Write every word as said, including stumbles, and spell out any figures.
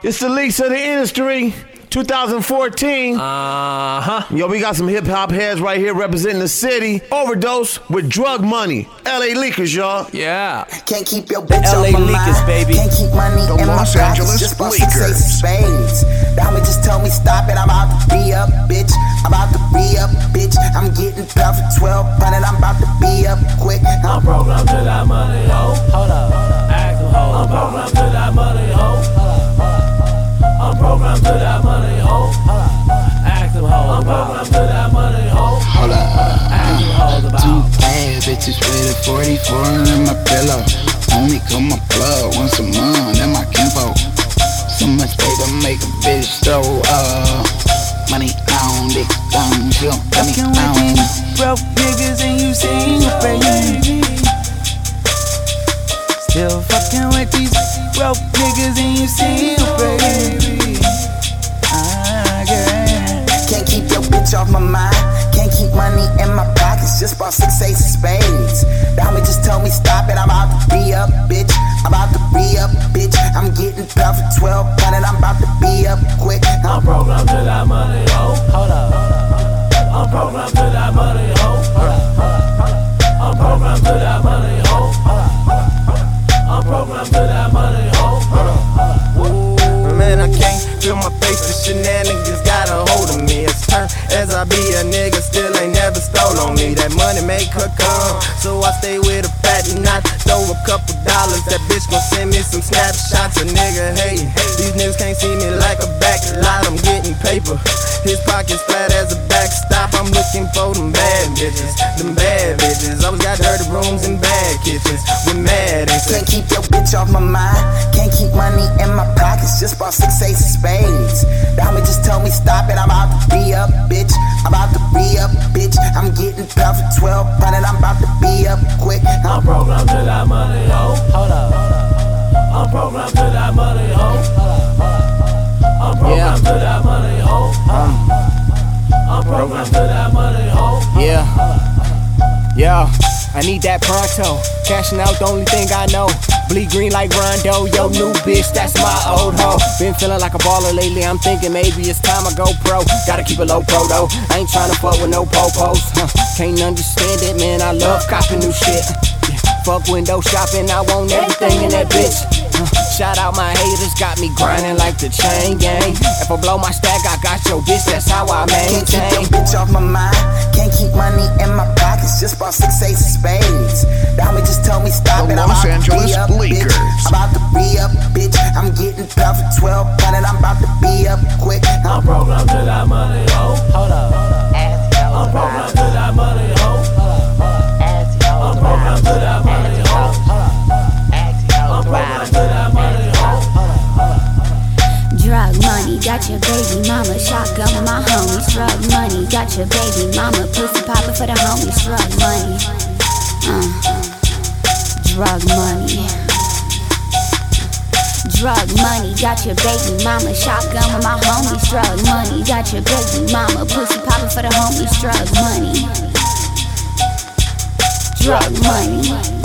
It's the leaks of the industry, two thousand fourteen. Uh-huh. Yo, we got some hip-hop heads right here representing the city. Overdose with Drug Money. L A Leakers, y'all. Yeah. Can't keep your bitch L A on my Leakers, mind. baby. Can't keep money The in Los my Angeles pockets. Just bought six Leakers. ace of spades. Diamond just tell me stop it. I'm about to be up, bitch. I'm about to be up, bitch. I'm getting paid for twelve hundred. I'm about to be up quick. I'm I'm programmed to that money, ho. Hold up. Ask them, ho. I'm programmed to that money, ho. I'm programmed to that money, ho. Ask them, ho. I'm programmed to that money, ho. Hold up. Ask them, hoes about. Two bad bitches with a forty-four in my pillow. Only come my plug once a month, and my kinfolk. So much pay to make a bitch throw up. Money on, dick down, she gon' cut me down. Broke niggas and you sing a baby. Still fucking with these broke niggas and you sing a baby. Ah, yeah. can't keep your bitch off my mind. Can't keep money in my pockets. Just bought six ace of spades. Diamond just tell me stop it. I'm about to be up, bitch. I'm about to be up, bitch. I'm getting paid for twelve hundred. I'm about to be up quick. I'm programmed to that money, ho. Hold up. I'm programmed to that money, ho. I'm programmed to that money, ho. I'm programmed to that money, ho. Man, I can't feel my face, the shenanigans got a hold of me. It's turn as I be a nigga, still ain't never stole on me. That money make her come, so I stay with a fat and not throw a couple dollars. That bitch gon' send me some snapshots, a nigga hating. These niggas can't see me like a backlot, I'm getting paper. His pockets flat as a backstop, I'm looking for them bad bitches. Them bad bitches, always got dirty rooms and bad kitchens. With mad and Can't keep your bitch off my mind. Can't keep money in my pockets. Just bought six ace of spades. Diamond just tell me stop it. I'm about to be up, bitch. I'm about to be up, bitch. I'm getting paid for twelve hundred. I'm about to be up quick. I'm programmed to that money, ho. Hold up. I'm programmed to that money, ho. I'm programmed to that money, ho. I'm programmed to that money, ho. Yeah. Yeah. I need that pronto. Cashing out the only thing I know. Bleed green like Rondo. Yo, new bitch, that's my old hoe. Been feeling like a baller lately. I'm thinking maybe it's time I go pro. Gotta keep it low pro though. I ain't tryna fuck with no popos. Huh. Can't understand it, man. I love copping new shit. Yeah. Fuck window shopping. I want everything in that bitch. Uh, shout out my haters, got me grinding like the chain gang. If I blow my stack, I got your bitch, that's how I Can't keep maintain. your bitch off my mind. Can't keep money in my pockets. Just bought six ace of spades. Diamond just tell me stop The it. I'm Los about to Angeles be up, Leakers. bitch. I'm about to be up, bitch. I'm getting paid for twelve hundred. I'm about to be up quick. I'm programmed to that money, ho. Hold up. I'm programmed to that money, ho. I'm programmed to that money, ho. I'm programmed to that money, ho. Drug money, got your baby mama shotgun with my homies. Drug money, got your baby mama pussy poppin' for the homies. Drug money, uh, drug money. Drug money, got your baby mama shotgun with my homies. Drug money, got your baby mama pussy poppin' for the homies. Drug money, drug money.